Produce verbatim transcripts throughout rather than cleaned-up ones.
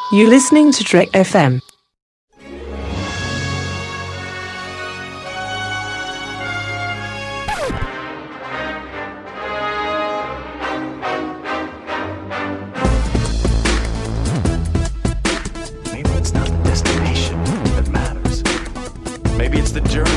You're listening to Trek F M. Maybe it's not the destination that matters. Maybe it's the journey.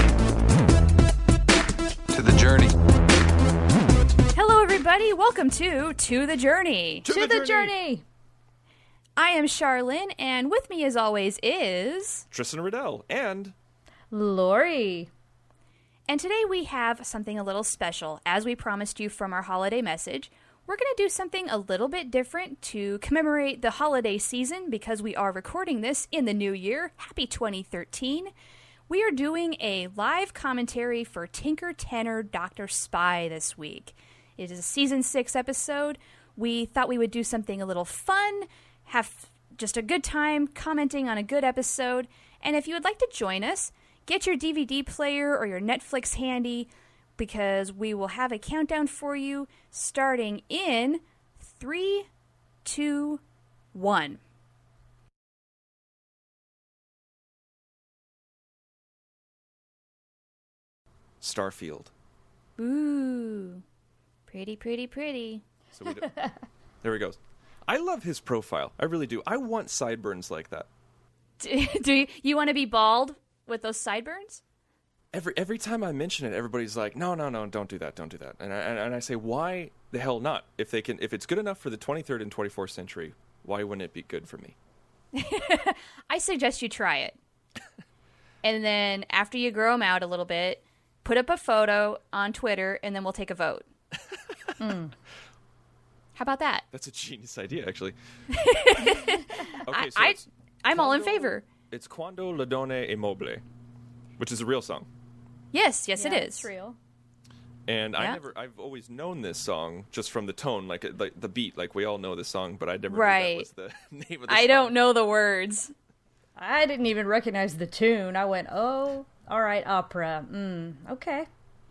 To the journey. Hello, everybody. Welcome to To the Journey. To, to the, the journey. journey. I am Charlene, and with me, as always, is Tristan Riddell and Lori. And today we have something a little special. As we promised you from our holiday message, we're going to do something a little bit different to commemorate the holiday season because we are recording this in the new year. Happy twenty thirteen. We are doing a live commentary for Tinker Tenor Doctor Spy this week. It is a season six episode. We thought we would do something a little fun, have just a good time commenting on a good episode. And if you would like to join us, get your D V D player or your Netflix handy because we will have a countdown for you starting in three, two, one. Starfield. Ooh. Pretty, pretty, pretty. So we do- there he goes. I love his profile. I really do. I want sideburns like that. Do, do you, you want to be bald with those sideburns? Every every time I mention it, everybody's like, "No, no, no, don't do that, don't do that." And I and, and I say, "Why the hell not? If they can, if it's good enough for the twenty-third and twenty-fourth century, why wouldn't it be good for me?" I suggest you try it, and then after you grow them out a little bit, put up a photo on Twitter, and then we'll take a vote. mm. How about that? That's a genius idea, actually. Okay, I, so I, I'm Quando, all in favor. It's Quando le donne è mobile, which is a real song. Yes, yes, yeah, it is. It's real. And yeah. I never, I've always known this song just from the tone, like, like the beat, like we all know this song, but I never right. knew that was the name of the I song. don't know the words. I didn't even recognize the tune. I went, oh, all right, opera. Mm, okay.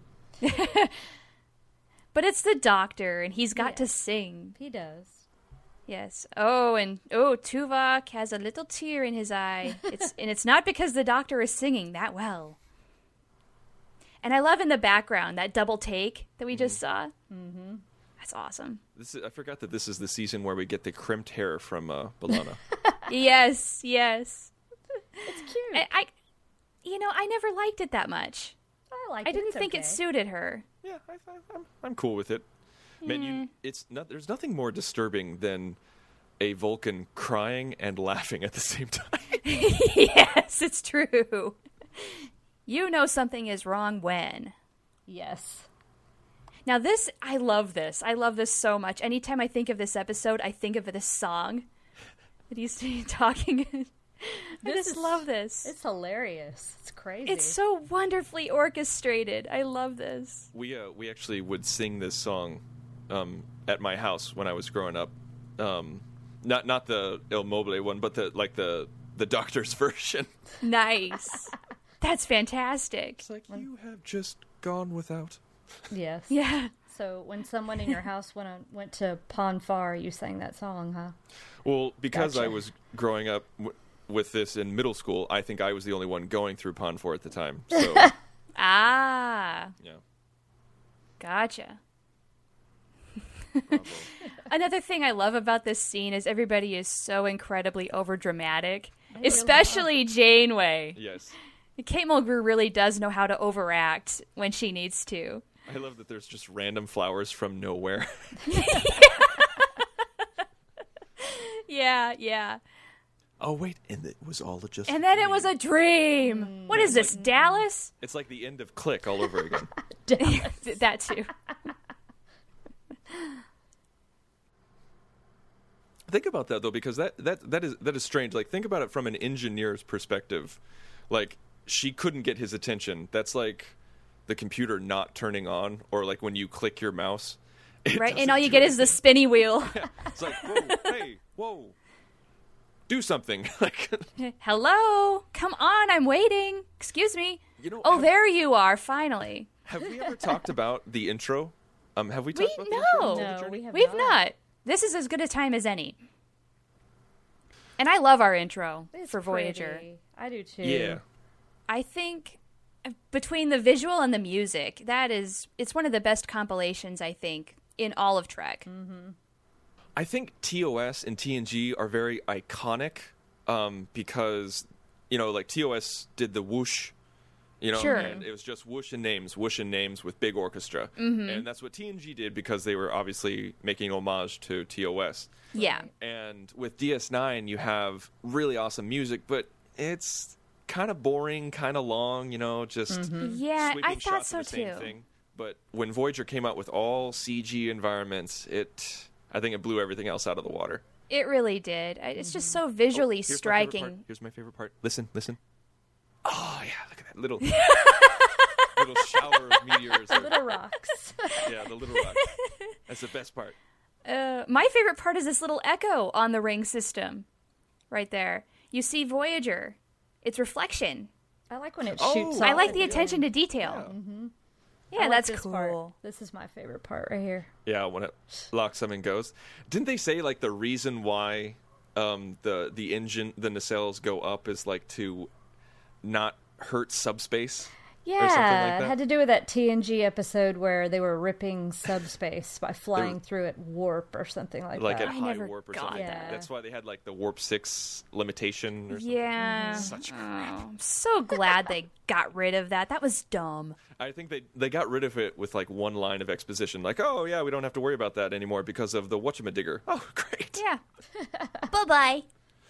But it's the doctor, and he's got yeah. to sing. He does. Yes. Oh, and oh, Tuvok has a little tear in his eye. It's and it's not because the doctor is singing that well. And I love in the background that double take that we mm-hmm. just saw. Mm-hmm. That's awesome. This is, I forgot that this is the season where we get the crimped hair from uh, B'Elanna. Yes, yes. It's cute. I, I, you know, I never liked it that much. I like. I didn't it's think okay. it suited her. Yeah, I, I, I'm I'm cool with it. Man, you, it's not. There's nothing more disturbing than a Vulcan crying and laughing at the same time. Yes, it's true. You know something is wrong when. Yes. Now this, I love this. I love this so much. Anytime I think of this episode, I think of this song that he's talking. I This just is, love this. It's hilarious. It's crazy. It's so wonderfully orchestrated. I love this. We uh, we actually would sing this song um, at my house when I was growing up. Um, not not the Il Mobile one, but the like the the doctor's version. Nice. That's fantastic. It's like you have just gone without. Yes. Yeah. So when someone in your house went on, went to Pon Far, you sang that song, huh? Well, because Gotcha. I was growing up w- with this in middle school, I think I was the only one going through Pon Far at the time. So, Ah. yeah. Gotcha. Bravo. Another thing I love about this scene is everybody is so incredibly overdramatic, really especially Janeway. Yes. Kate Mulgrew really does know how to overact when she needs to. I love that there's just random flowers from nowhere. Yeah, yeah. Oh, wait, and it was all just And then it was a dream. Mm, what is this, like, Dallas? It's like the end of Click all over again. That too. Think about that, though, because that, that, that is that is strange. Like, think about it from an engineer's perspective. Like, she couldn't get his attention. That's like the computer not turning on, or like when you click your mouse. Right, and all you get is the spinny wheel. Yeah. It's like, whoa, hey, whoa. Do something. Like, hello, come on, I'm waiting. Excuse me. You know, oh, have, there you are, finally. Have we ever talked about the intro? Um, have we talked We about the no, intro? No, we have we've not. not. This is as good a time as any. And I love our intro It's for Voyager. pretty. I do too. Yeah. I think between the visual and the music, that is, it's one of the best compilations, I think, in all of Trek. Mm-hmm. I think T O S and T N G are very iconic um, because, you know, like T O S did the whoosh, you know, Sure. and it was just whoosh and names, whoosh and names with big orchestra. Mm-hmm. And that's what T N G did because they were obviously making homage to T O S. Yeah. And with D S nine, you have really awesome music, but it's kind of boring, kind of long, you know, just Mm-hmm. Yeah, sweeping I thought shots so of the same too. thing. But when Voyager came out with all C G environments, it I think it blew everything else out of the water. It really did. I- It's just so Oh, visually here's my favorite striking. part. Here's my favorite part. Listen, listen. Oh yeah, look at that little little shower of meteors. Little rocks. Yeah, the little rocks. That's the best part. Uh, my favorite part is this little echo on the ring system right there. You see Voyager. It's reflection. I like when it Oh, shoots. I off like at the end. attention to detail. I Yeah, like that's this cool. part. This is my favorite part right here. Yeah, when it locks them and goes. Didn't they say like the reason why um, the the engine the nacelles go up is like to not hurt subspace? Yeah, something like it that? had to do with that T N G episode where they were ripping subspace by flying through it warp or something like, Like that. at I high never warp or got something. that. That's why they had like the warp six limitation or something. Yeah. Such Oh, crap. I'm so glad they got rid of that. That was dumb. I think they they got rid of it with like one line of exposition, like, oh yeah, we don't have to worry about that anymore because of the whatchamadigger. Oh, great. Yeah. Bye-bye.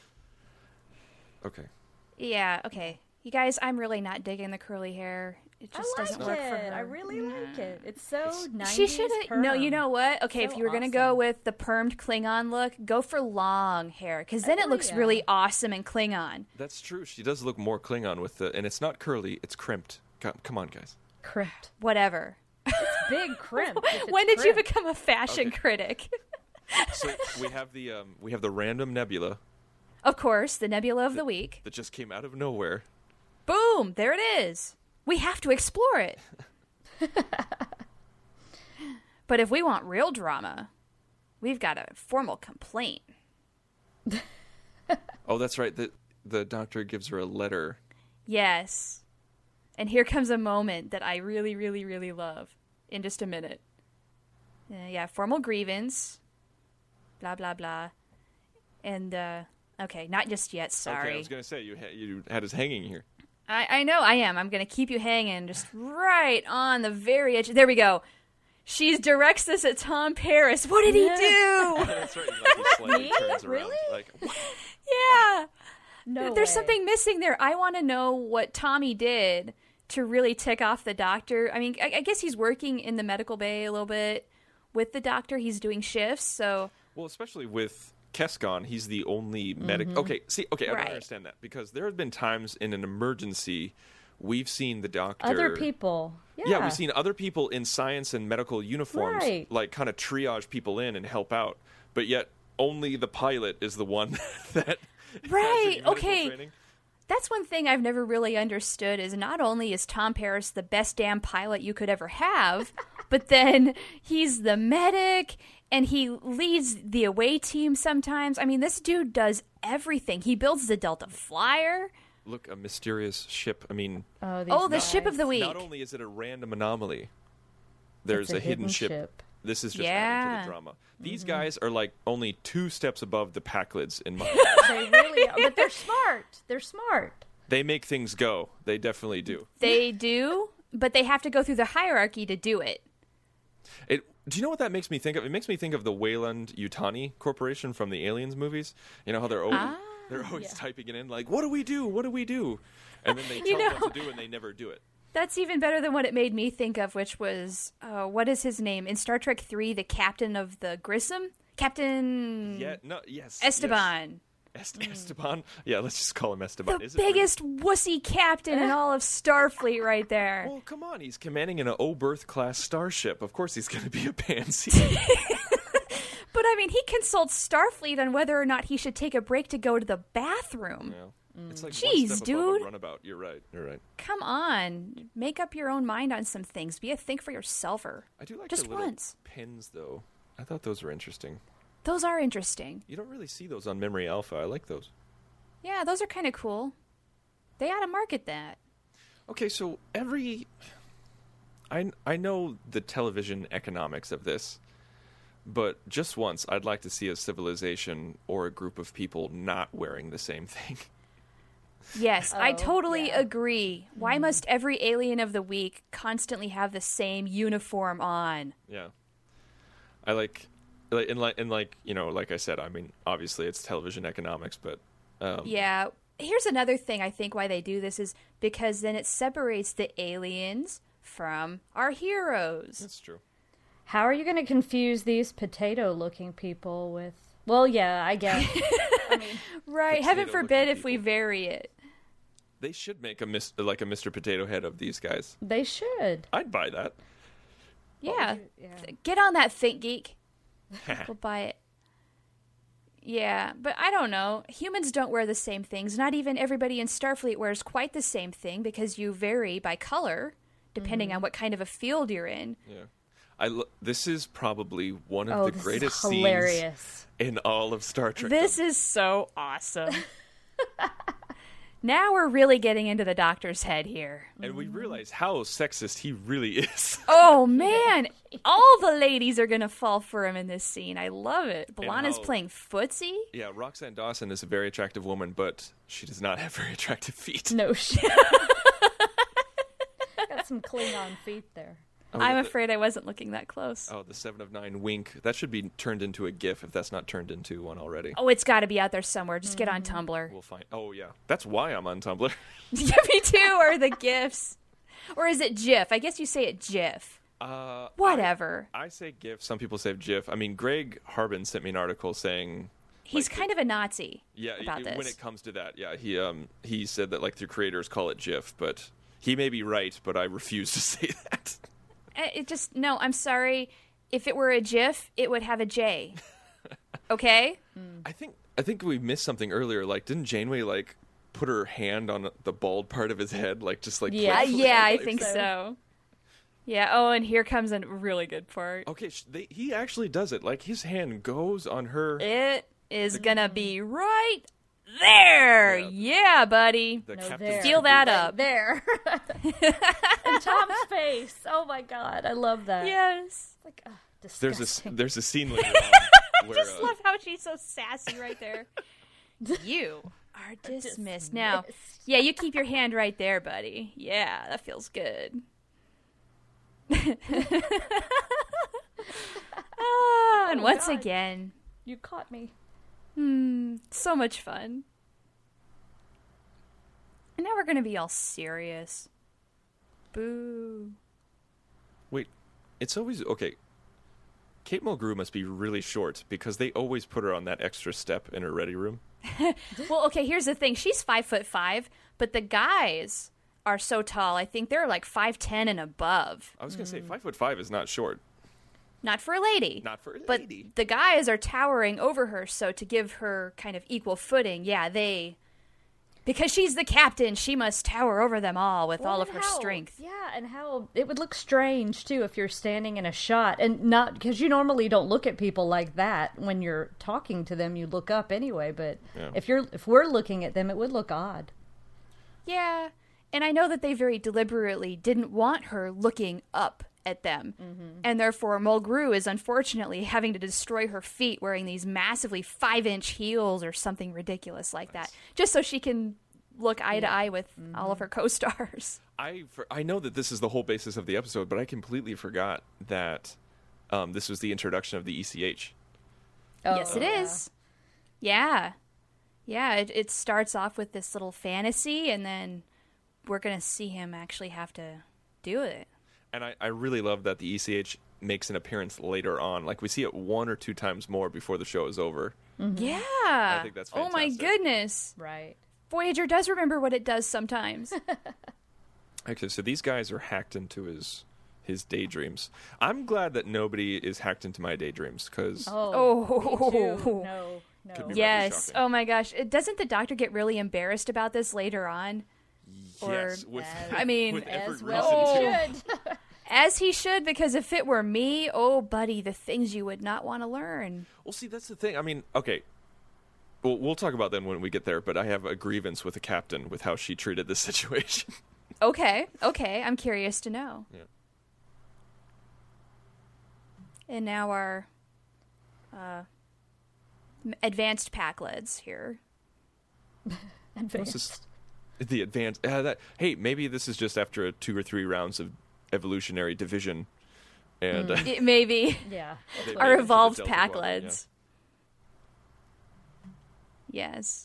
Okay. Yeah, okay. You guys, I'm really not digging the curly hair. It I just like doesn't work it. for her. I really like it. It's so nineties She should have. No, you perm. know what? Okay, if So you were going to go awesome. with the permed Klingon look, go for long hair, because then it Oh, looks yeah. really awesome and Klingon. That's true. She does look more Klingon with the, and it's not curly, it's crimped. Come, come on, guys. Crimped. Whatever. Big crimp. if it's When did you crimped. become a fashion Okay. critic? So we have the um, we have the random nebula Of course, the Nebula of the Week. that just came out of nowhere. Boom! There it is. We have to explore it. But if we want real drama, we've got a formal complaint. Oh, that's right. The the doctor gives her a letter. Yes. And here comes a moment that I really, really, really love in just a minute. Uh, yeah, formal grievance. Blah, blah, blah. And, uh, okay, not just yet, sorry. Okay, I was gonna say you ha- you had us hanging here. I, I know I am. I'm going to keep you hanging just right on the very edge. There we go. She directs this at Tom Paris. What did he do? That's right. Like, he slightly Me? turns around. Really? Like, what? Yeah. No There's way. something missing there. I want to know what Tommy did to really tick off the doctor. I mean, I, I guess he's working in the medical bay a little bit with the doctor. He's doing shifts, so Well, especially with Kesgon, he's the only medic. Okay, see, okay, I Right. don't understand that because there have been times in an emergency we've seen the doctor. Other people. Yeah. Yeah, we've seen other people in science and medical uniforms, Right. like kind of triage people in and help out, but yet only the pilot is the one that. has Right, any medical okay. training. that's one thing I've never really understood is not only is Tom Paris the best damn pilot you could ever have, but then he's the medic and he leads the away team sometimes. I mean, this dude does everything. He builds the Delta Flyer. Look, a mysterious ship. I mean, Oh, these Oh, the guys. ship of the week. not only is it a random anomaly, there's It's a a, hidden, hidden ship. ship. This is just Yeah. adding to the drama. These guys are like only two steps above the Packlids in my. They really are. But they're smart. They're smart. They make things go. They definitely do. They do, but they have to go through the hierarchy to do it. It. Do you know what that makes me think of? It makes me think of the Wayland Yutani Corporation from the Aliens movies. You know how they're always Ah. they're always typing it in like, "What do we do? What do we do?" And then they tell You them know- what to do, and they never do it. That's even better than what it made me think of, which was, uh, what is his name? In Star Trek three, the captain of the Grissom? Captain Yeah. No. Yes. Esteban. Yes. Est- Esteban. Yeah. Let's just call him Esteban. The Is it really? biggest wussy captain in all of Starfleet right there. Well, come on. He's commanding an Oberth class starship. Of course, he's going to be a pansy. But I mean, he consults Starfleet on whether or not he should take a break to go to the bathroom. Yeah. It's like Jeez, one step above dude. a runabout. You're right. You're right. Come on. Make up your own mind on some things. Be a think for yourselfer. I do like Just the little once. pins, though. I thought those were interesting. Those are interesting. You don't really see those on Memory Alpha. I like those. Yeah, those are kind of cool. They ought to market that. Okay, so every I I know the television economics of this, but just once I'd like to see a civilization or a group of people not wearing the same thing. Yes, I Oh, totally yeah. agree. Why must every alien of the week constantly have the same uniform on? Yeah. I like like and like and like, you know, like I said, I mean, obviously it's television economics, but um Yeah. Here's another thing I think why they do this is because then it separates the aliens from our heroes. that's true. How are you going to confuse these potato-looking people with? Well, yeah, I guess. I mean, Right. Heaven Potato-looking forbid if we people. vary it. They should make a mis- like a Mister Potato Head of these guys. they should. I'd buy that. Yeah. Yeah. Get on that, Think Geek. We'll buy it. Yeah, but I don't know. Humans don't wear the same things. Not even everybody in Starfleet wears quite the same thing because you vary by color depending Mm-hmm. on what kind of a field you're in. Yeah. I lo- this is probably one of Oh, the this greatest is hilarious. scenes in all of Star Trek. This is so awesome. Now we're really getting into the Doctor's head here. And we realize how sexist he really is. Oh man, all the ladies are gonna fall for him in this scene. I love it. B'Elanna's how- playing footsie. Yeah, Roxanne Dawson is a very attractive woman, but she does not have very attractive feet. No shit. Got some Klingon feet there. Oh, I'm the- afraid I wasn't looking that close. Oh, the seven of nine wink. That should be turned into a GIF if that's not turned into one already. Oh, it's got to be out there somewhere. Just get on Tumblr. We'll find. Oh yeah, that's why I'm on Tumblr. Yeah, me too. Or the GIFs. Or is it GIF? I guess you say it GIF. Uh, Whatever. I, I say GIF. Some people say GIF. I mean, Greg Harbin sent me an article saying, He's like, kind of a Nazi yeah, about it- this. when it comes to that, yeah, he um he said that like the creators call it GIF, but he may be right, but I refuse to say that. Uh, It just no. I'm sorry. If it were a GIF, it would have a J. Okay. I think I think we missed something earlier. Like, didn't Janeway like put her hand on the bald part of his head, like just like Yeah. Uh, playfully? yeah, I Like, think so. Yeah. Oh, and here comes a really good part. Okay, sh- they, he actually does it. Like his hand goes on her. It is gonna be right there. Yeah. Yeah, buddy. the No, Captain there. Feel that Right up. there. And Tom's face. Oh my god, I love that. Yes. Like, uh, There's a disgusting. there's a scene later on where Just uh, love how she's so sassy right there. You are dismissed. Now, yeah, you keep your hand right there, buddy. Yeah, that feels good. Ah, and Oh, once God. again, You caught me. hmm, so much fun. And now we're going to be all serious. Boo. wait, it's always okay. Kate Mulgrew must be really short because they always put her on that extra step in her ready room. Well, okay, here's the thing. She's five foot five, but the guys are so tall. I think they're like five ten and above. I was gonna say five foot five is not short. Not for a lady. Not for a But lady. the guys are towering over her, so to give her kind of equal footing, yeah, they... Because she's the captain, she must tower over them all with all Well, of and her how- strength. Yeah, and how it would look strange too if you're standing in a shot and not because you normally don't look at people like that when you're talking to them. You look up anyway, but Yeah. if you're if we're looking at them, it would look odd. Yeah, and I know that they very deliberately didn't want her looking up at them. And therefore, Mulgrew is unfortunately having to destroy her feet wearing these massively five-inch heels or something ridiculous like that, just so she can look eye to eye with all of her co-stars. I for, I know that this is the whole basis of the episode, but I completely forgot that um, this was the introduction of the E C H. Yes, it yeah. is. Yeah. Yeah, it, it starts off with this little fantasy, and then we're going to see him actually have to do it. And I, I really love that the E C H makes an appearance later on. Like we see it one or two times more before the show is over. Yeah. I think that's Oh my fantastic. goodness. Right. Voyager does remember what it does sometimes. Okay, so these guys are hacked into his his daydreams. I'm glad that nobody is hacked into my daydreams because Oh. Oh. me too. No. No. Could be Yes. shocking. Oh my gosh. It- Doesn't the doctor get really embarrassed about this later on? or- yes, with, I mean, with every As reason well to. he should. As he should, because if it were me, oh buddy, the things you would not want to learn. Well, see, that's the thing. I mean, okay, Well, we'll talk about that when we get there, but I have a grievance with the captain with how she treated this situation. Okay, okay. I'm curious to know. Yeah. And now our uh, m- advanced Pakleds here. Advanced. This is the advanced. Uh, that, hey, maybe this is just after a two or three rounds of evolutionary division, and uh, It may be Yeah. they our made it to the evolved Delta Quadrant, Pakleds. Yes.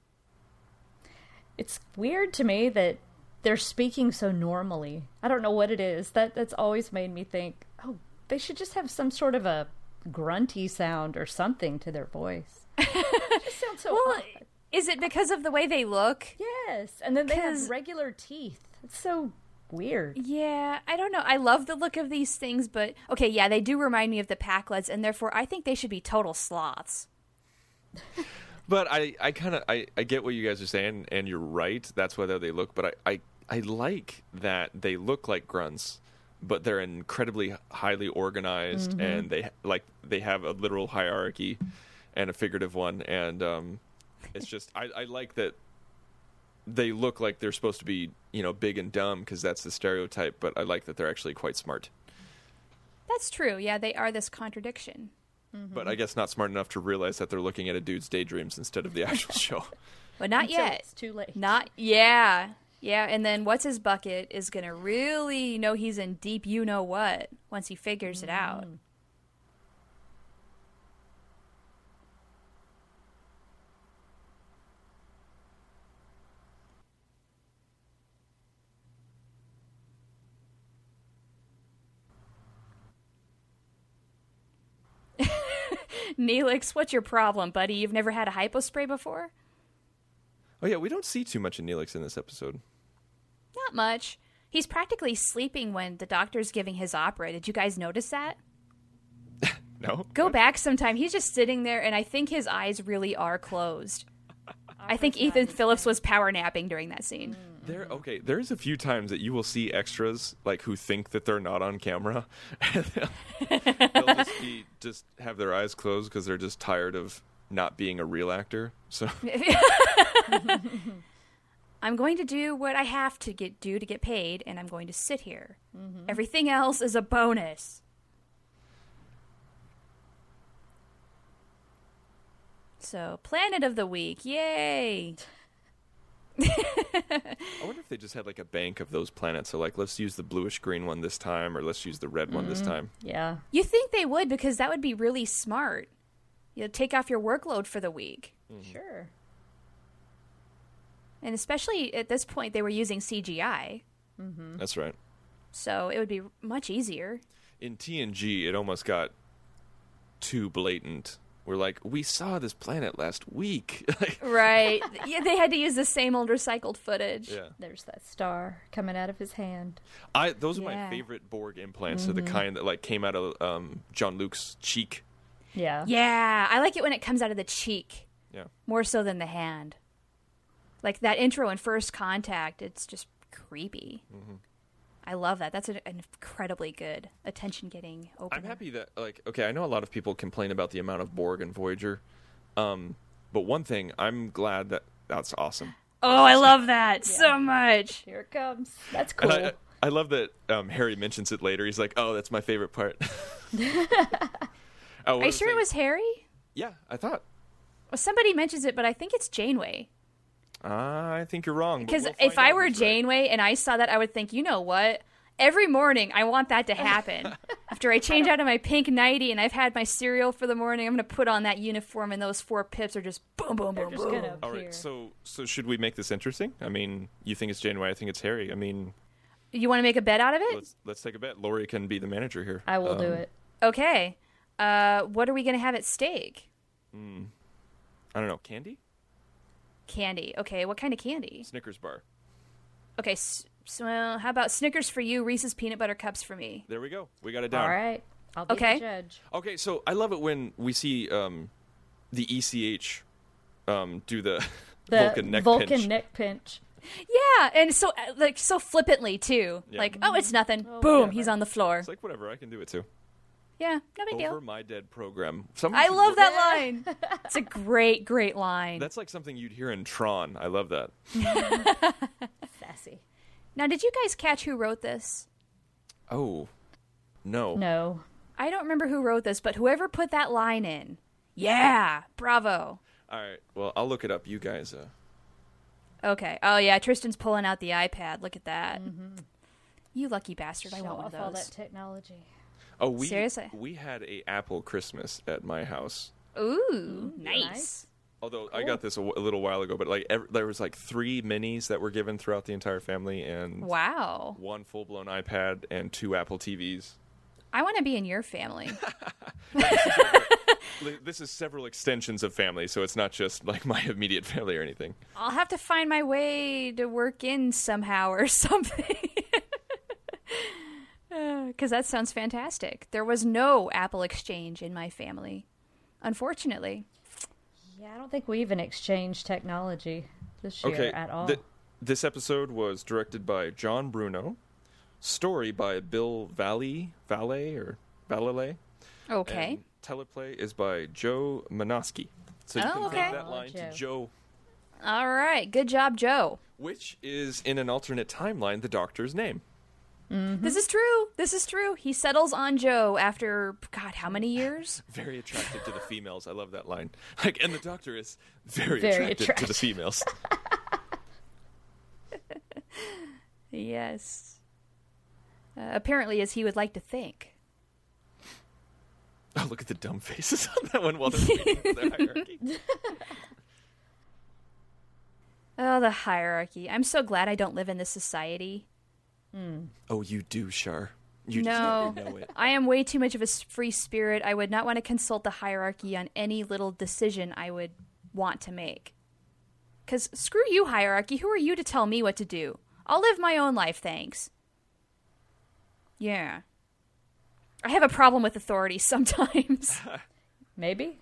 It's weird to me that they're speaking so normally. I don't know what it is. That that's always made me think, oh, they should just have some sort of a grunty sound or something to their voice. It just sounds so Well, odd. is it because of the way they look? Yes, and then they 'Cause- have regular teeth. It's so weird. Yeah, I don't know. I love the look of these things, but okay, yeah, they do remind me of the Pakleds, and therefore I think they should be total sloths. But I, I kind of I, I get what you guys are saying, and you're right. That's why they look. But I, I, I like that they look like grunts, but they're incredibly highly organized, Mm-hmm. and they like they have a literal hierarchy and a figurative one. And um, it's just I, I like that they look like they're supposed to be, you know, big and dumb because that's the stereotype. But I like that they're actually quite smart. That's true. Yeah, they are this contradiction. But I guess not smart enough to realize that they're looking at a dude's daydreams instead of the actual show. But not Until yet. It's too late. Not yeah. Yeah, and then what's his bucket is going to really know he's in deep you know what once he figures it out. Neelix, what's your problem, buddy? You've never had a hypospray before? Oh yeah, we don't see too much of Neelix in this episode. Not much. He's practically sleeping when the doctor's giving his opera. Did you guys notice that? No? Go back sometime. He's just sitting there, and I think his eyes really are closed. I think Ethan Phillips was power napping during that scene. There, okay. There's a few times that you will see extras like who think that they're not on camera, and they'll, they'll just be just have their eyes closed because they're just tired of not being a real actor. So I'm going to do what I have to get do to get paid, and I'm going to sit here. Everything else is a bonus. So, Planet of the Week, yay! I wonder if they just had like a bank of those planets. So like, let's use the bluish green one this time, or let's use the red one this time. Yeah. You think they would, because that would be really smart. You know, take off your workload for the week. Sure. And especially at this point, they were using C G I, That's right. so it would be much easier. In T N G, it almost got too blatant. We're like, we saw this planet last week. Like, Right. Yeah, they had to use the same old recycled footage. yeah. There's that star coming out of his hand. I those are Yeah. my favorite Borg implants. Are the kind that like came out of um, John Luke's cheek. Yeah. Yeah, I like it when it comes out of the cheek Yeah. more so than the hand. Like that intro in First Contact, it's just creepy. I love that. That's an, an incredibly good attention-getting opener. I'm happy that like okay, I know a lot of people complain about the amount of Borg and Voyager, um, but one thing I'm glad that that's awesome. Oh, I love that so much. Here it comes. That's cool. And I, I love that um, Harry mentions it later. He's like, "Oh, that's my favorite part." oh, Are you sure it was Harry? Yeah, I thought. Well, somebody mentions it, but I think it's Janeway. Uh, I think you're wrong. but Because we'll if find I out were who's right. Janeway and I saw that, I would think, you know what? Every morning, I want that to happen. After I change out of my pink nightie and I've had my cereal for the morning, I'm going to put on that uniform, and those four pips are just boom, boom, They're boom, just boom. gonna All appear. right, so so should we make this interesting? I mean, you think it's Janeway, I think it's Harry. I mean, You want to make a bet out of it? let's let's take a bet. Lori can be the manager here. I will do Um, it. Okay. Uh, what are we going to have at stake? I don't know, candy? Candy. Okay, what kind of candy? Snickers bar. Okay, s- so uh, how about Snickers for you, Reese's Peanut Butter Cups for me? There we go. We got it down. All right. I'll be Okay. the judge. Okay, so I love it when we see um, the E C H um, do the, The Vulcan neck Vulcan pinch. neck pinch. Yeah, and so uh, like so flippantly too. Yeah. Like, oh, it's nothing. Boom, whatever. he's on the floor. It's like, whatever, I can do it too. Yeah, no big Over deal. my dead program. Someone I should love look- that line. It's a great, great line. That's like something you'd hear in Tron. I love that. Sassy. Now, did you guys catch who wrote this? Oh, no. No. I don't remember who wrote this, but whoever put that line in, yeah, bravo. All right. Well, I'll look it up. You guys. Uh... Okay. Oh, yeah, Tristan's pulling out the iPad. Look at that. You lucky bastard. I Show want one off of all those. that technology. Oh, we Seriously? we had a Apple Christmas at my house. Ooh, nice. nice. Although I got this a, w- a little while ago, but like ev- there was like three minis that were given throughout the entire family, and Wow. one full blown iPad and two Apple T Vs. I want to be in your family. Li- This is several extensions of family, so it's not just like my immediate family or anything. I'll have to find my way to work in somehow or something. Because that sounds fantastic. There was no Apple Exchange in my family, unfortunately. Yeah, I don't think we even exchanged technology this year Okay, at all. th- this episode was directed by John Bruno, story by Bill Valle, Valle or Valle. Okay. And teleplay is by Joe Manoski. So you Oh, can okay. take that Oh, line to Joe. Joe, All right. Good job, Joe. which is in an alternate timeline the Doctor's name. This is true. This is true. He settles on Joe after, God, how many years? Very attracted to the females. I love that line. Like, and the Doctor is very, Very attracted, to attracted. the females. Yes. Uh, apparently, as he would like to think. Oh, look at the dumb faces on that one while they're waiting for the hierarchy. Oh, the hierarchy. I'm so glad I don't live in this society. Oh, you do, Shar. You No, just don't know it. I am way too much of a s- free spirit. I would not want to consult the hierarchy on any little decision I would want to make. Because screw you, hierarchy. Who are you to tell me what to do? I'll live my own life, thanks. Yeah. I have a problem with authority sometimes. Maybe.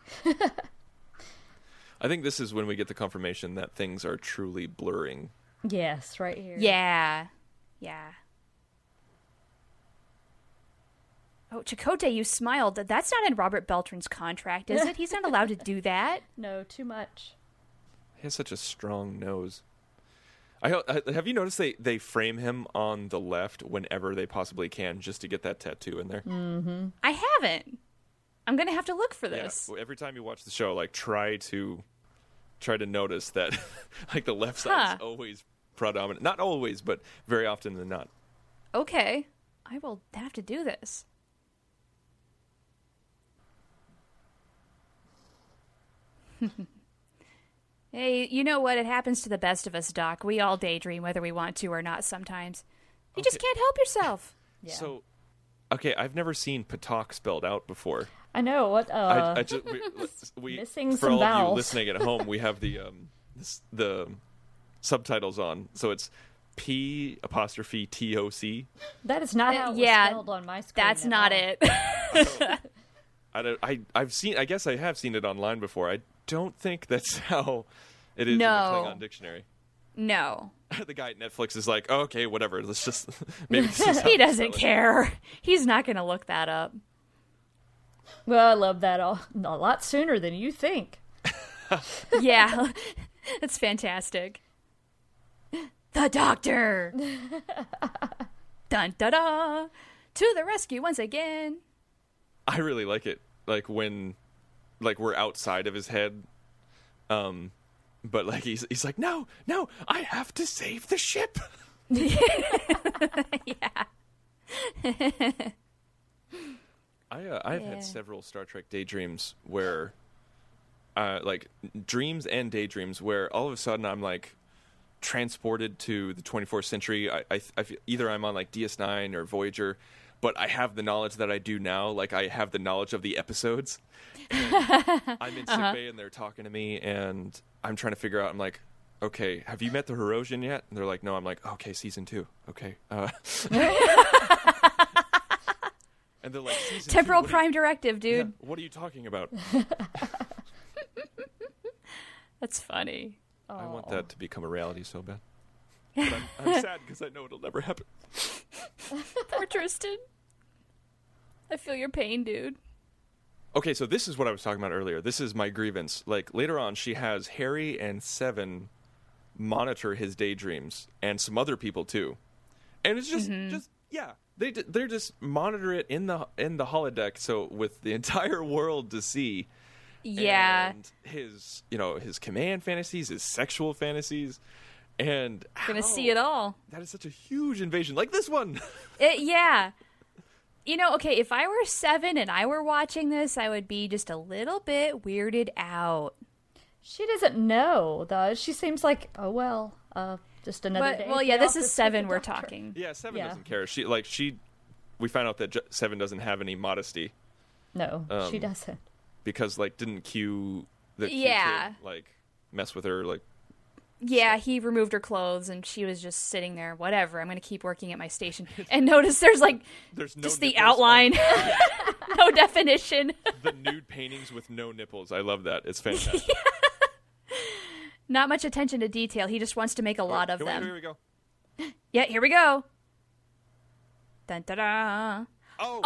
I think this is when we get the confirmation that things are truly blurring. Yes, right here. Yeah. Yeah. Oh, Chakotay, you smiled. That's not in Robert Beltran's contract, is it? He's not allowed to do that. No, too much. He has such a strong nose. I ho- I- have you noticed they, they frame him on the left whenever they possibly can just to get that tattoo in there? I haven't. I'm going to have to look for Yeah. this. Every time you watch the show, like try to try to notice that like the left side Huh. is always predominant. Not always, but very often than not. Okay. I will have to do this. Hey, you know what? It happens to the best of us, Doc. We all daydream whether we want to or not sometimes. You just Okay. can't help yourself. Yeah. So, okay, I've never seen Patak spelled out before. I know what. Uh, I, I just we, let's- we missing for some all of you vowels. listening at home, we have the um this, the subtitles on, so it's P apostrophe T O C. that is not how it was yeah, spelled on my screen. That's at not all. it. I don't, I I've seen I guess I have seen it online before. I don't think that's how it is No. in the Klingon dictionary. No. The guy at Netflix is like, oh, okay, whatever. Let's just maybe this is how He they doesn't spell it. care. He's not going to look that up. Well, I love that all, a lot sooner than you think. Yeah. That's fantastic. The Doctor! Dun da da! To the rescue once again! I really like it. Like when, like we're outside of his head, um, but like he's he's like, no, no, I have to save the ship. Yeah. I uh, I've Yeah. had several Star Trek daydreams where, uh, like dreams and daydreams where all of a sudden I'm like transported to the twenty-fourth century. I, I, I feel, either I'm on like D S nine or Voyager, but I have the knowledge that I do now. Like I have the knowledge of the episodes. And I'm in sick bay and they're talking to me and I'm trying to figure out. I'm like, okay, have you met the Herosian yet? And they're like, no. I'm like, okay, season two. Okay. Uh, and they're like, season Temporal two, what are you- Prime Directive, yeah, dude. what are you talking about? That's funny. I want that to become a reality so bad. But I'm, I'm sad because I know it'll never happen. Poor Tristan. I feel your pain, dude. Okay, so this is what I was talking about earlier. This is my grievance. Like, later on, she has Harry and Seven monitor his daydreams, and some other people, too. And it's just, Mm-hmm. just yeah, they they're just monitor it in the in the holodeck, so with the entire world to see. Yeah. And his, you know, his command fantasies, his sexual fantasies, and Gonna how see it all. That is such a huge invasion, like this one. It, yeah. You know, okay, if I were seven and I were watching this, I would be just a little bit weirded out. She doesn't know, though. She seems like, oh, well, uh, just another But, day. well, at yeah, the this office is seven with the we're doctor. talking. Yeah, Seven Yeah. doesn't care. She like she. We found out that J- Seven doesn't have any modesty No, she Um, doesn't. because like didn't Q the Q Yeah. kid, like mess with her like. Yeah, he removed her clothes and she was just sitting there. Whatever, I'm going to keep working at my station. And notice there's like There's no just the nipples on outline, no definition. the nude paintings with no nipples. I love that. It's fantastic. Not much attention to detail. He just wants to make a lot of Here we- them. Here we go. Yeah, here we go. Dun, da, da. Oh.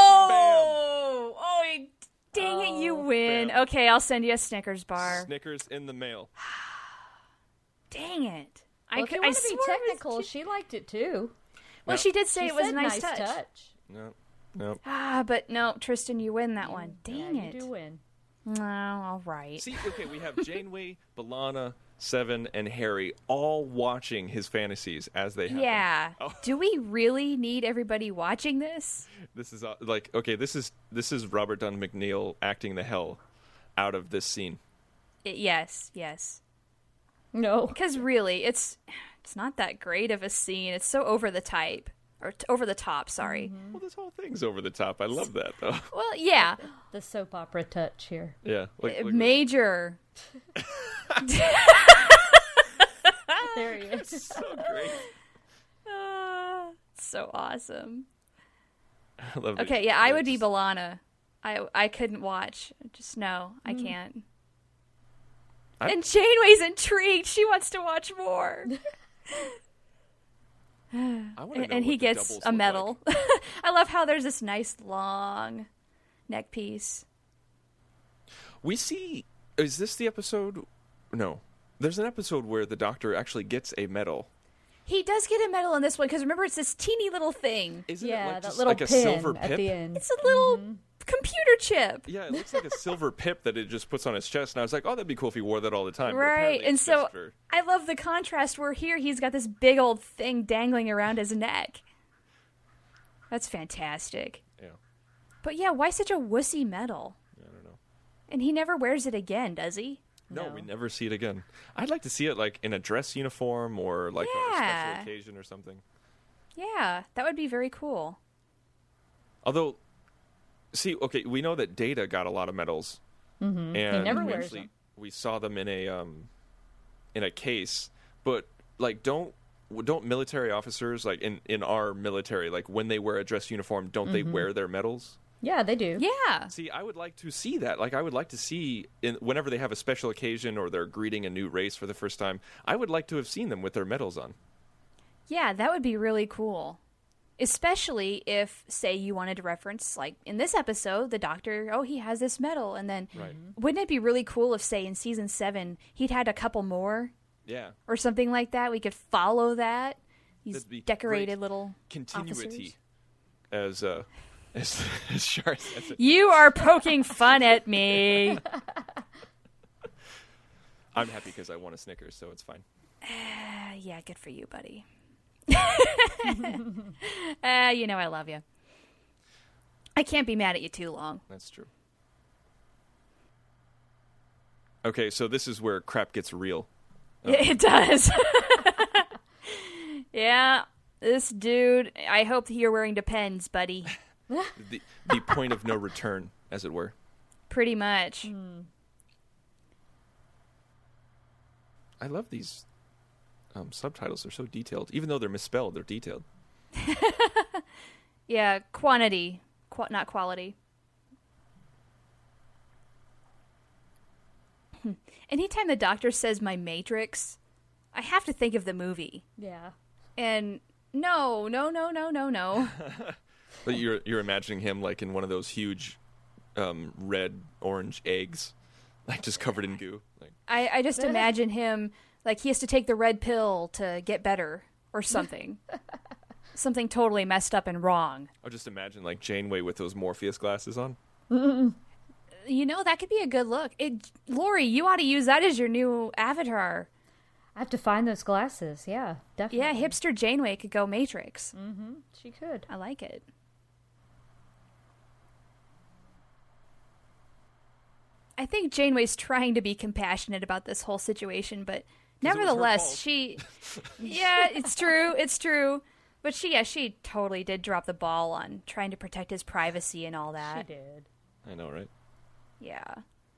Oh! Oh, dang it, you Oh, win. bam. Okay, I'll send you a Snickers Bam. bar. Snickers in the mail. Dang it. I Well, if could, you I want to be swore it was technical, ju- she liked it, too. Well, No. she did say She it was a said nice, touch. No. No. Ah, but no, Tristan, you win that one. Yeah, Dang you it. do win. No, all right. See, okay, we have Janeway, B'Elanna, Seven, and Harry all watching his fantasies as they happen. Yeah. Oh. Do we really need everybody watching this? This is uh, like okay. This is this is Robert Dunn McNeil acting the hell out of this scene. I- yes, yes. No. Because really, it's it's not that great of a scene. It's so over the type or t- over the top. Sorry. Well, this whole thing's over the top. I love that though. Well, yeah, The soap opera touch here. Yeah, look, Uh, look, major. There he is. so great. Ah, so awesome. I love it. Okay, yeah, I would be Just- B'Elanna. I I couldn't watch. Just no, I can't. I- And Janeway's intrigued. She wants to watch more. I wanna know and he what the gets doubles a look medal. like. I love how there's this nice long neck piece. We see. Is this the episode? No. There's an episode where the Doctor actually gets a medal. He does get a medal in this one because remember it's this teeny little thing. Isn't Yeah, it like that just little like a pin silver at pip? the end. It's a little computer chip. Yeah, it looks like a silver pip that it just puts on his chest, and I was like, "Oh, that'd be cool if he wore that all the time." But Right, apparently and it's so just for- I love the contrast where here he's got this big old thing dangling around his neck. That's fantastic. yeah, But yeah, why such a wussy medal? I don't know. And he never wears it again, does he? No, No. we never see it again. I'd like to see it like in a dress uniform or like on a Yeah. special occasion or something. Yeah, that would be very cool. Although, see, okay, we know that Data got a lot of medals, mm-hmm. and never we wears actually them. we saw them in a um in a case. But like, don't don't military officers like in in our military like when they wear a dress uniform, don't they wear their medals? Yeah, they do. Yeah. See, I would like to see that. Like, I would like to see in whenever they have a special occasion or they're greeting a new race for the first time. I would like to have seen them with their medals on. Yeah, that would be really cool. Especially if, say, you wanted to reference, like, in this episode, the Doctor, oh, he has this medal. And then, Right. wouldn't it be really cool if, say, in season seven, he'd had a couple more Yeah. or something like that? We could follow that. These That'd be decorated great. little Continuity, officers. as uh, as as Shar says it. You are poking fun at me. I'm happy because I won a Snickers, so it's fine. Uh, yeah, good for you, buddy. uh, you know I love you. I can't be mad at you too long. That's true. Okay, so this is where crap gets real. It does. Yeah, this dude, I hope you're wearing Depends, buddy. The the point of no return, as it were. Pretty much. I love these um, subtitles. They're so detailed. Even though they're misspelled, they're detailed. Yeah, quantity, Qu- not quality. Anytime the Doctor says my Matrix, I have to think of the movie. Yeah. And no, no, no, no, no, no. But you're you're imagining him like in one of those huge um, red orange eggs, like just covered in goo. Like I, I just imagine him like he has to take the red pill to get better or something. Something totally messed up and wrong. I'll just imagine like Janeway with those Morpheus glasses on. You know, that could be a good look. It, Lori, you ought to use that as your new avatar. I have to find those glasses. Yeah, definitely. Yeah, hipster Janeway could go Matrix. Mm-hmm. She could. I like it. I think Janeway's trying to be compassionate about this whole situation, but nevertheless, fault. she... Yeah, it's true, it's true. But she, yeah, she totally did drop the ball on trying to protect his privacy and all that. She did. I know, right? Yeah.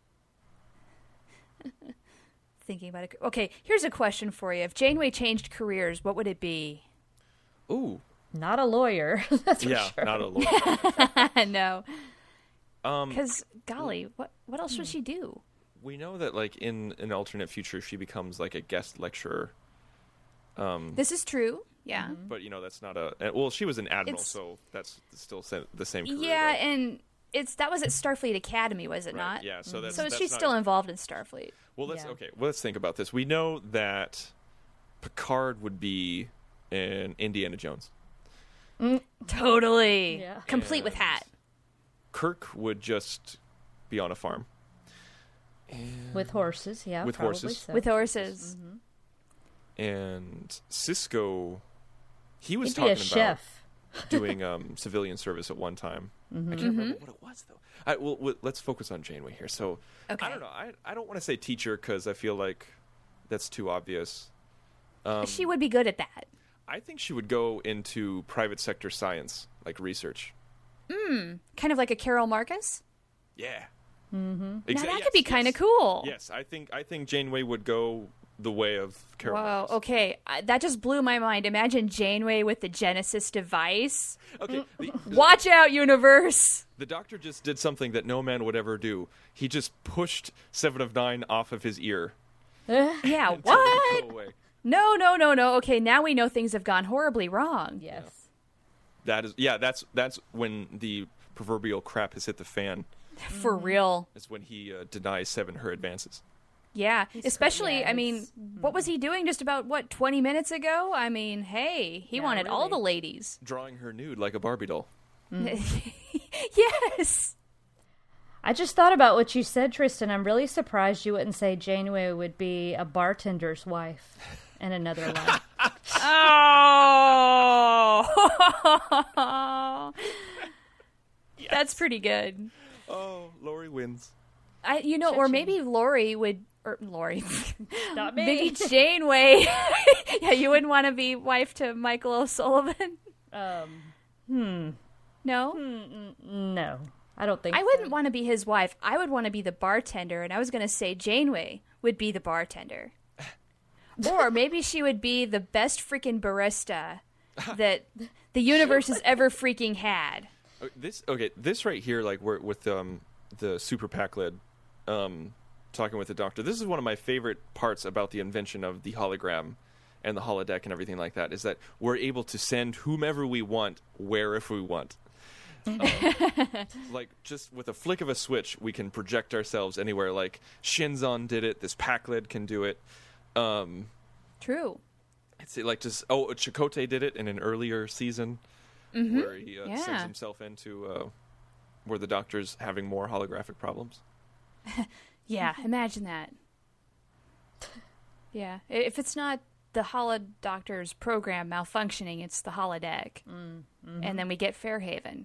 Thinking about it. Okay, here's a question for you. If Janeway changed careers, what would it be? Ooh. Not a lawyer. That's for Yeah, sure. not a lawyer. No. Um, Because, golly, what what else would she do? we know that like in an alternate future, she becomes like a guest lecturer. Um, This is true. Yeah. but you know that's not a uh, well. She was an admiral, It's- so that's still sa- the same career. Yeah, though. and it's that was at Starfleet Academy, was it Right, not? Yeah, so that's So that's she's not- still involved in Starfleet. Well, let's Yeah. okay. Well, let's think about this. We know that Picard would be in Indiana Jones. Totally. Yeah. Complete with And hat. Kirk would just be on a farm With horses, yeah. With probably horses. So. With horses. and Cisco. He was He'd be talking a about chef. doing um, civilian service at one time. I can't Mm-hmm. remember what it was though. I, well, well, let's focus on Janeway here. So Okay. I don't know. I I don't want to say teacher because I feel like that's too obvious. Um, She would be good at that. I think she would go into private sector science, like research. Kind of like a Carol Marcus. Yeah. Now Exa- that yes, could be kind of yes. cool. Yes, I think I think Janeway would go the way of Carol. Wow. Marcus. Okay, I, that just blew my mind. Imagine Janeway with the Genesis device. Okay. The, Watch out, universe. the Doctor just did something that no man would ever do. He just pushed Seven of Nine off of his ear. Yeah. and told him to What? go away. No, no, no, no. Okay, now we know things have gone horribly wrong. Yes. That is, yeah. That's that's when the proverbial crap has hit the fan. For real. Is when he uh, denies Seven her advances. Yeah, especially, yeah, I mean, he's- what was he doing just about, what, twenty minutes ago? I mean, hey, he Yeah, wanted all really. the ladies. Drawing her nude like a Barbie doll. Yes! I just thought about what you said, Tristan. I'm really surprised you wouldn't say Janeway would be a bartender's wife in another life. Oh! That's pretty good. Oh, Lori wins. I, you know, or maybe Lori would, or Lori, Not me. maybe Janeway. Yeah, you wouldn't want to be wife to Michael O'Sullivan. Um, No? no, I don't think I so. wouldn't want to be his wife. I would want to be the bartender, and I was going to say Janeway would be the bartender. Or maybe she would be the best freaking barista that the universe has ever freaking had. Uh, This okay. This right here, like we're with um the super pack lid, um, talking with the Doctor. This is one of my favorite parts about the invention of the hologram and the holodeck and everything like that. Is that we're able to send whomever we want, wherever we want. Um, like just with a flick of a switch, we can project ourselves anywhere. Like Shinzon did it. This pack lid can do it. Um, True. it's like just oh, Chakotay did it in an earlier season where he uh, Yeah. sends himself into uh, where the Doctor's having more holographic problems. Yeah, imagine that. Yeah, I- if it's not the Holodoctor's program malfunctioning, it's the holodeck. And then we get Fairhaven.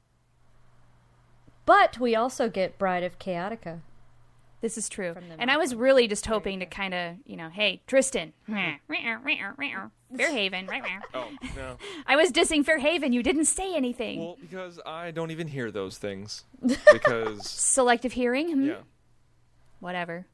But we also get Bride of Chaotica. This is true. From the And I was really just hoping to kind of, you know, hey, Tristan. Fairhaven. Oh no! I was dissing Fairhaven. You didn't say anything. Well, because I don't even hear those things. Because Selective hearing? Hmm? yeah, Whatever.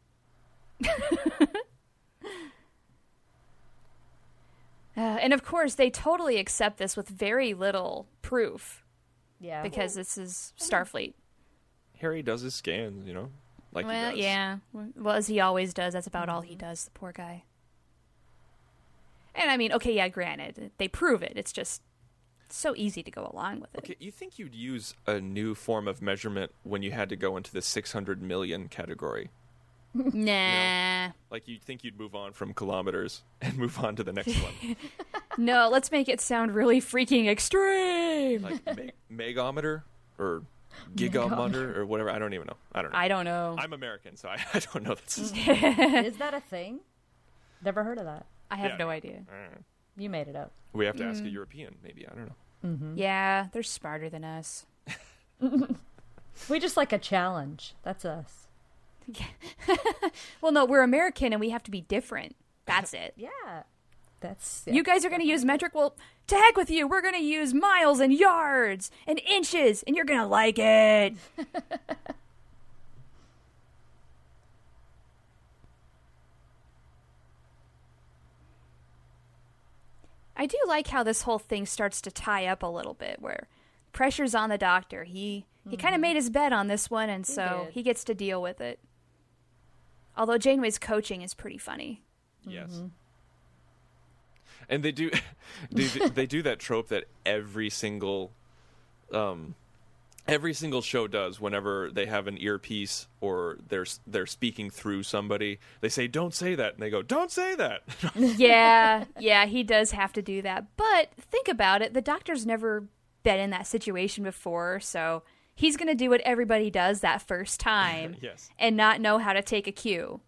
uh, and of course, they totally accept this with very little proof Yeah. because this is Starfleet. Harry does his scans, you know, like he Well, does. yeah. Well, as he always does. That's about all he does, the poor guy. And I mean, okay, yeah, granted, they prove it. It's just It's so easy to go along with it. Okay, you think you'd use a new form of measurement when you had to go into the six hundred million category? Nah. Like, you'd think you'd move on from kilometers and move on to the next one. No, let's make it sound really freaking extreme. Like meg- megometer or gigameter or whatever. I don't even know. I don't know. I don't know. I'm American, so I, I don't know. That's just, Is that a thing? Never heard of that. I have Yeah. no idea. I don't know. You made it up. We have to ask a European, maybe. I don't know. Yeah, they're smarter than us. We just like a challenge. That's us. Well, no, we're American and we have to be different. That's it. Yeah. That's yeah. You guys are going to use metric? Well, to heck with you. We're going to use miles and yards and inches, and you're going to like it. I do like how this whole thing starts to tie up a little bit, where pressure's on the doctor. He he kind of made his bet on this one, and so did. he gets to deal with it. Although Janeway's coaching is pretty funny. Yes. And they do, they, do- they do that trope that every single, um, every single show does. Whenever they have an earpiece or they're they're speaking through somebody, they say, "Don't say that," and they go, "Don't say that." Yeah, yeah, he does have to do that. But think about it. The doctor's never been in that situation before, so he's going to do what everybody does that first time Yes. and not know how to take a cue.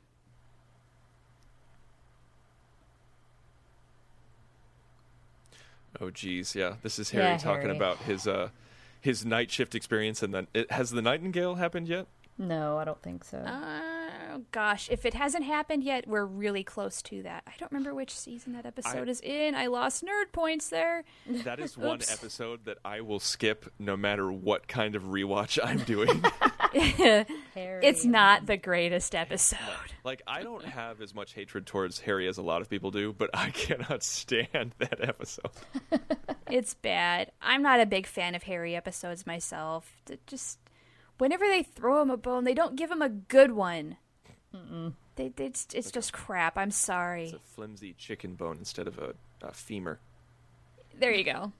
Oh, geez, yeah. This is Harry Yeah, talking Harry. about his uh, his night shift experience, and then it, has the Nightingale happened yet? No, I don't think so. Oh, gosh. If it hasn't happened yet, we're really close to that. I don't remember which season that episode I- is in. I lost nerd points there. That is one Oops. episode that I will skip no matter what kind of rewatch I'm doing. Harry. It's not the greatest episode. Like, I don't have as much hatred towards Harry as a lot of people do, but I cannot stand that episode. It's bad. I'm not a big fan of Harry episodes myself. It just whenever they throw him a bone, they don't give him a good one. Mm-mm. They, they, it's, it's just crap. I'm sorry. It's a flimsy chicken bone instead of a, a femur. There you go.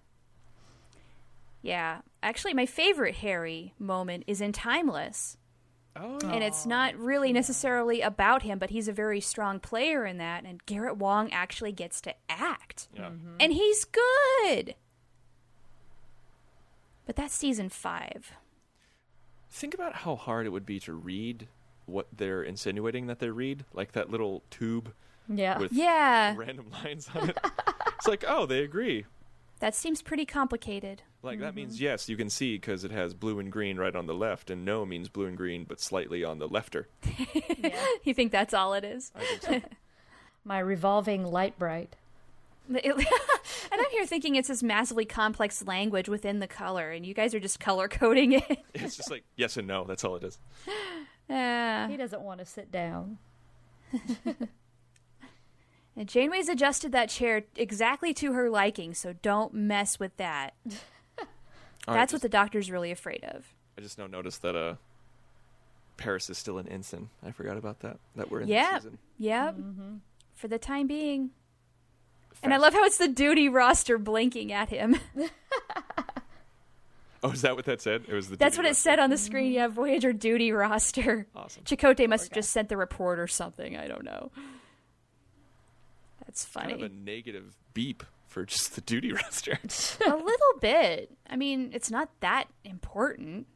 Yeah. Actually, my favorite Harry moment is in Timeless. Oh, And it's not really necessarily about him, but he's a very strong player in that. And Garrett Wong actually gets to act. yeah. And he's good. But that's season five. Think about how hard it would be to read what they're insinuating that they read, like that little tube Yeah. with Yeah. random lines on it. It's like, oh, they agree. That seems pretty complicated. Like, that means yes, you can see because it has blue and green right on the left, and no means blue and green, but slightly on the lefter. You think that's all it is? I think so. My revolving light bright. and I'm here thinking it's this massively complex language within the color, and you guys are just color coding it. It's just like yes and no. That's all it is. Uh, He doesn't want to sit down. and Janeway's adjusted that chair exactly to her liking, so don't mess with that. All right, That's what just- the doctor's really afraid of. I just now noticed that uh, Paris is still an ensign. I forgot about that. That we're in Yeah. the season. Yep. Mm-hmm. For the time being. And I Fast- love how it's the duty roster blinking at him. Oh, is that what that said? It was the. That's duty what it roster. said on the screen. Yeah, Voyager duty roster. Awesome. Chakotay must have just sent the report or something. I don't know. That's Kind funny. of a negative beep for just the duty roster. A little bit. I mean, it's not that important.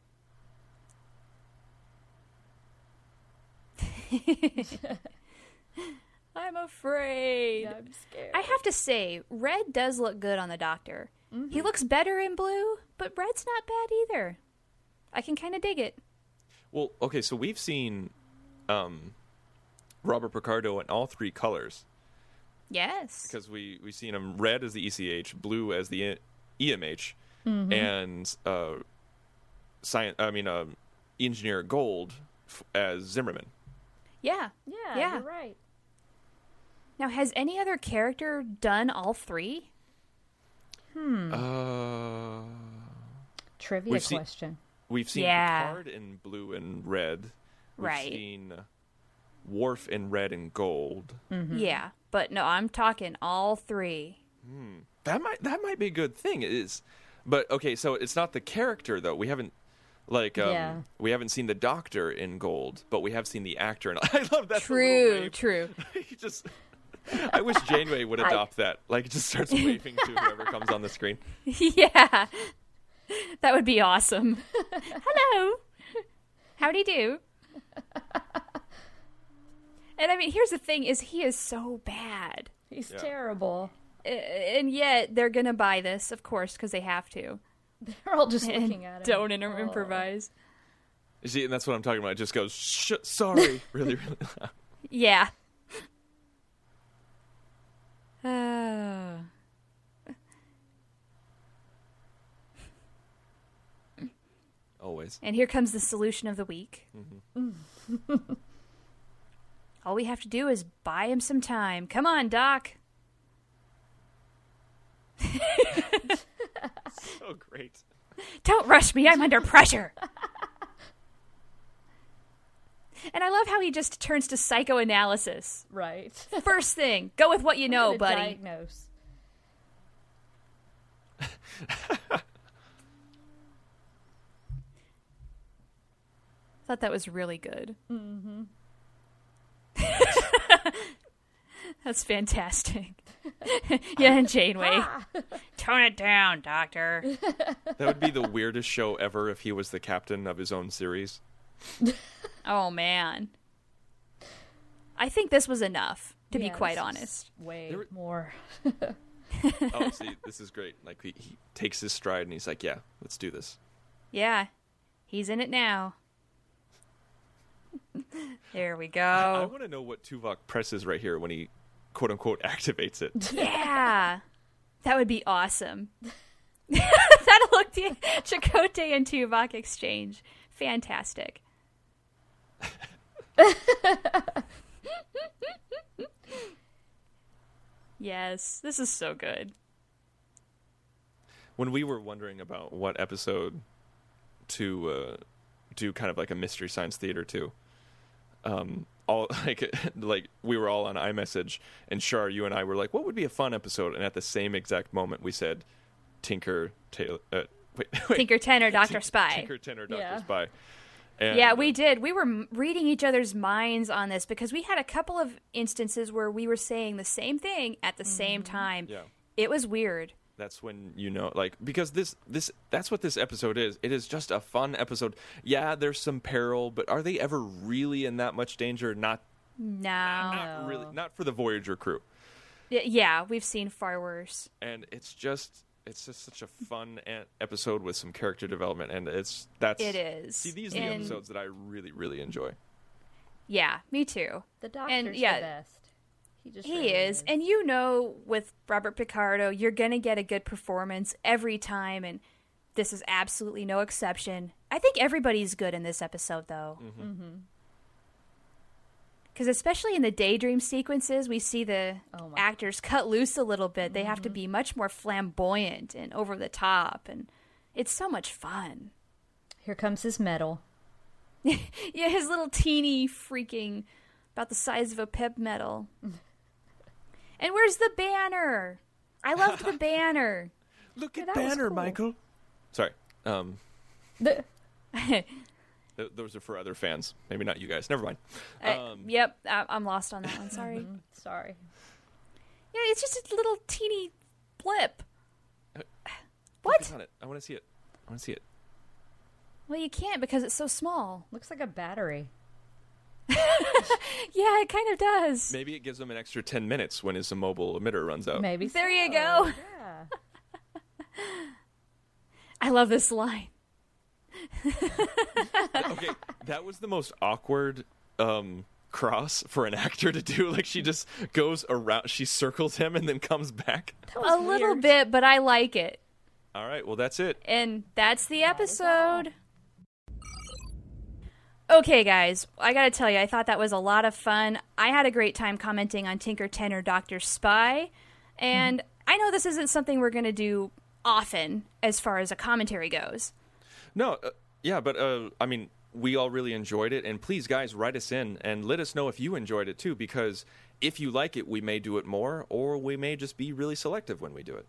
I'm afraid. I'm scared. I have to say, red does look good on the doctor. He looks better in blue, but red's not bad either. I can kind of dig it. Well, okay, so we've seen um, Robert Picardo in all three colors Yes. because we we've seen him red as the E C H, blue as the E M H, and uh, science. I mean, um, engineer gold f- as Zimmerman. Yeah. Yeah, Yeah. you're right. Now, has any other character done all three? Uh, Trivia We've seen- question. we've seen Yeah. Picard in blue and red. We've Right. seen Worf in red and gold. Yeah. But no, I'm talking all three. that might that might be a good thing. It is, but okay. So it's not the character though. We haven't like um, Yeah. we haven't seen the Doctor in gold, but we have seen the actor. And I love that. True, true. He just. I wish Janeway would adopt that. Like, it just starts waving to whoever comes on the screen. Yeah. That would be awesome. Hello. Howdy do. And I mean, here's the thing is he is so bad. He's Yeah. terrible. A- And yet they're going to buy this, of course, because they have to. They're all just And looking at him. don't inter- Oh. improvise. You see, and that's what I'm talking about. It just goes, Shh, sorry, really, really loud. Yeah. Uh, Always. and here comes the solution of the week. All we have to do is buy him some time. Come on, Doc. So great. Don't rush me. I'm under pressure. And I love how he just turns to psychoanalysis. Right. First thing, go with what you know, I'm gonna buddy. Diagnose. Thought that was really good. Mm-hmm. That's fantastic. Yeah, and Janeway. Tone it down, Doctor. That would be the weirdest show ever if he was the captain of his own series. Oh, man. I think this was enough, to be Yeah, quite this is honest. Way There were- more. Oh, see, this is great. Like, he, he takes his stride and he's like, yeah, let's do this. Yeah, he's in it now. There we I go. want to know what Tuvok presses right here when he, quote-unquote, activates it. Yeah, that would be awesome. That'll look the Chakotay and Tuvok exchange. Fantastic. Yes, this is so good. When we were wondering about what episode to uh, do kind of like a Mystery Science Theater to, um, all like like we were all on iMessage, and Shar, you and I were like, what would be a fun episode? And at the same exact moment, we said, Tinker Taylor. Uh, wait, wait, Tinker Tenor, Doctor Tin- Spy. Tinker Tenor, Doctor Yeah. Spy. And, Yeah, we did. We were m- reading each other's minds on this because we had a couple of instances where we were saying the same thing at the same time. Yeah. It was weird. That's when you know, like, because this, this, that's what this episode is. It is just a fun episode. Yeah, there's some peril, but are they ever really in that much danger? Not, No. not really, not for the Voyager crew. Y- Yeah, we've seen far worse. And it's just, it's just such a fun a- episode with some character development, and it's that's It is. See, these are the And- episodes that I really, really enjoy. Yeah, me too. The doctor's And, yeah, the best. He just He really is. And you know, with Robert Picardo, you're going to get a good performance every time, and this is absolutely no exception. I think everybody's good in this episode, though. Because especially in the daydream sequences, we see the Oh my actors cut loose a little bit. They have to be much more flamboyant and over the top, and it's so much fun. Here comes his medal. Yeah, his little teeny freaking, about the size of a pep medal. And where's the banner? I loved the banner. Look Yeah, at that was Banner, cool. Michael. Sorry, um, The, th- those are for other fans. Maybe not you guys. Never mind. I- Um, yep, I- I'm lost on that one. Sorry. sorry. Yeah, it's just a little teeny blip. Focus What? on it. I want to see it. I want to see it. Well, you can't because it's so small. Looks like a battery. Yeah, it kind of does. Maybe it gives him an extra ten minutes when his mobile emitter runs out. Maybe. There you so. go. Yeah. I love this line. Okay, that was the most awkward um, cross for an actor to do. Like, she just goes around, she circles him and then comes back. That was A little weird. bit, but I like it. All right, well, that's it. And that's the is episode. Okay, guys, I gotta tell you, I thought that was a lot of fun. I had a great time commenting on Tinker Tenor Doctor Spy, and I know this isn't something we're gonna do often as far as a commentary goes. No, uh, yeah, but, uh, I mean, we all really enjoyed it, and please, guys, write us in and let us know if you enjoyed it, too, because if you like it, we may do it more, or we may just be really selective when we do it.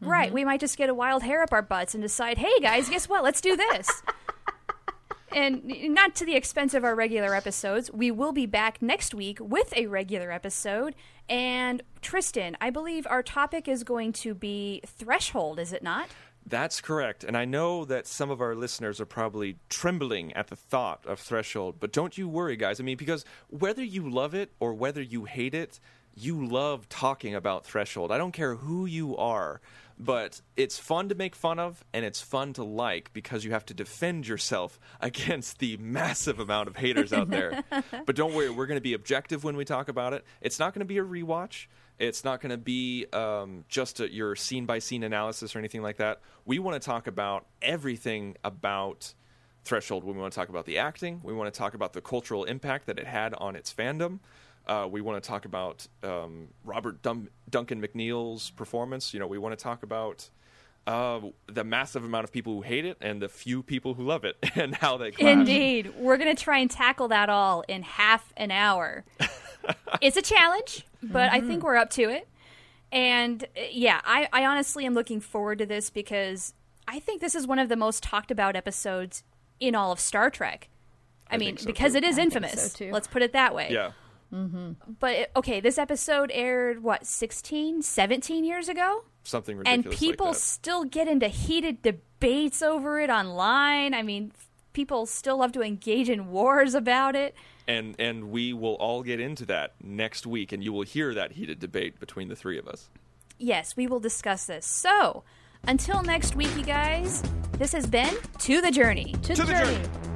Right. We might just get a wild hair up our butts and decide, hey, guys, guess what? Let's do this. And not to the expense of our regular episodes. We will be back next week with a regular episode. And Tristan, I believe our topic is going to be Threshold, is it not? That's correct. And I know that some of our listeners are probably trembling at the thought of Threshold. But don't you worry, guys. I mean, because whether you love it or whether you hate it, you love talking about Threshold. I don't care who you are. But it's fun to make fun of, and it's fun to like, because you have to defend yourself against the massive amount of haters out there. But don't worry, we're going to be objective when we talk about it. It's not going to be a rewatch. It's not going to be um, just a, your scene-by-scene analysis or anything like that. We want to talk about everything about Threshold. We want to talk about the acting. We want to talk about the cultural impact that it had on its fandom. Uh, we want to talk about um, Robert Dun- Duncan McNeil's performance. You know, we want to talk about uh, the massive amount of people who hate it and the few people who love it and how they clash. Indeed. We're going to try and tackle that all in half an hour. It's a challenge, but mm-hmm. I think we're up to it. And, yeah, I, I honestly am looking forward to this because I think this is one of the most talked about episodes in all of Star Trek. I, I mean, so because too. It is I infamous. So Let's put it that way. Yeah. Mm-hmm. But, it, okay, this episode aired, what, sixteen, seventeen years ago? Something ridiculous And people like that. still get into heated debates over it online. I mean, people still love to engage in wars about it. And and we will all get into that next week, and you will hear that heated debate between the three of us. Yes, we will discuss this. So, until next week, you guys, this has been To the Journey. To, To the the journey. journey.